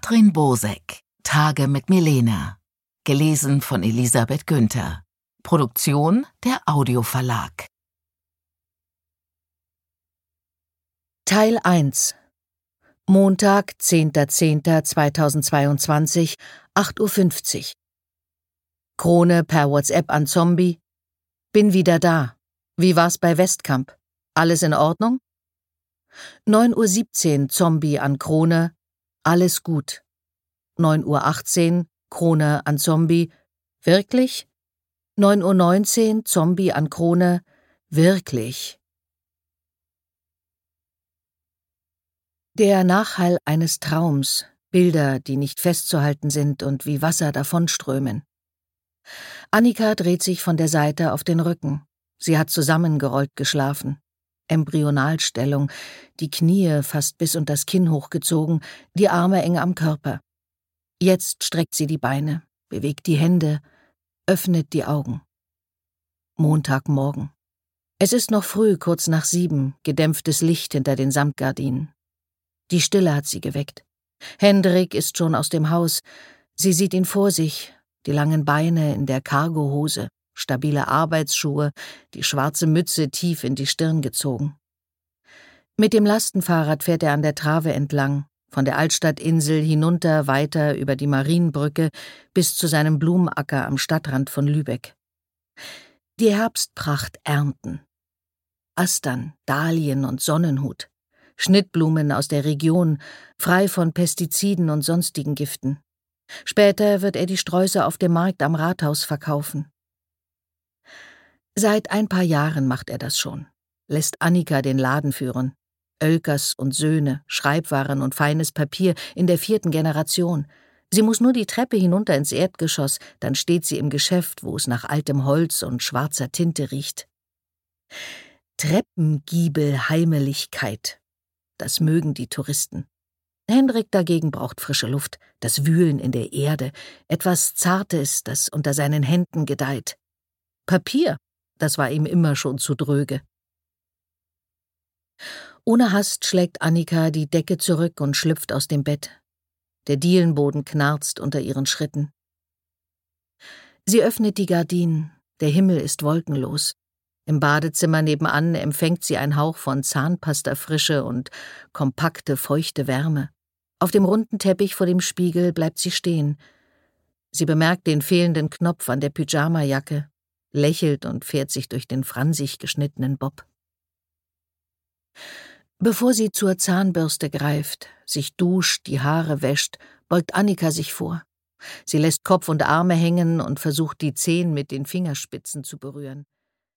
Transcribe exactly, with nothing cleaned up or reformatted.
Katrin Bosek, Tage mit Milena. Gelesen von Elisabeth Günther. Produktion der Audioverlag. Teil eins. Montag, zehnter zehnter zweitausendzweiundzwanzig, acht Uhr fünfzig. Krone per WhatsApp an Zombie. Bin wieder da. Wie war's bei Westkamp? Alles in Ordnung? neun Uhr siebzehn Zombie an Krone. Alles gut. neun Uhr achtzehn Krone an Zombie. Wirklich? neun Uhr neunzehn Zombie an Krone. Wirklich? Der Nachhall eines Traums, Bilder, die nicht festzuhalten sind und wie Wasser davonströmen. Annika dreht sich von der Seite auf den Rücken. Sie hat zusammengerollt geschlafen. Embryonalstellung, die Knie fast bis unters Kinn hochgezogen, die Arme eng am Körper. Jetzt streckt sie die Beine, bewegt die Hände, öffnet die Augen. Montagmorgen. Es ist noch früh, kurz nach sieben, gedämpftes Licht hinter den Samtgardinen. Die Stille hat sie geweckt. Hendrik ist schon aus dem Haus. Sie sieht ihn vor sich, die langen Beine in der Cargohose, stabile Arbeitsschuhe, die schwarze Mütze tief in die Stirn gezogen. Mit dem Lastenfahrrad fährt er an der Trave entlang, von der Altstadtinsel hinunter weiter über die Marienbrücke bis zu seinem Blumenacker am Stadtrand von Lübeck. Die Herbstpracht ernten. Astern, Dahlien und Sonnenhut. Schnittblumen aus der Region, frei von Pestiziden und sonstigen Giften. Später wird er die Sträuße auf dem Markt am Rathaus verkaufen. Seit ein paar Jahren macht er das schon, lässt Annika den Laden führen. Oelkers und Söhne, Schreibwaren und feines Papier in der vierten Generation. Sie muss nur die Treppe hinunter ins Erdgeschoss, dann steht sie im Geschäft, wo es nach altem Holz und schwarzer Tinte riecht. Treppengiebelheimeligkeit. Das mögen die Touristen. Hendrik dagegen braucht frische Luft, das Wühlen in der Erde, etwas Zartes, das unter seinen Händen gedeiht. Papier, das war ihm immer schon zu dröge. Ohne Hast schlägt Annika die Decke zurück und schlüpft aus dem Bett. Der Dielenboden knarzt unter ihren Schritten. Sie öffnet die Gardinen, der Himmel ist wolkenlos. Im Badezimmer nebenan empfängt sie einen Hauch von Zahnpastafrische und kompakte, feuchte Wärme. Auf dem runden Teppich vor dem Spiegel bleibt sie stehen. Sie bemerkt den fehlenden Knopf an der Pyjamajacke, lächelt und fährt sich durch den fransig geschnittenen Bob. Bevor sie zur Zahnbürste greift, sich duscht, die Haare wäscht, beugt Annika sich vor. Sie lässt Kopf und Arme hängen und versucht, die Zehen mit den Fingerspitzen zu berühren.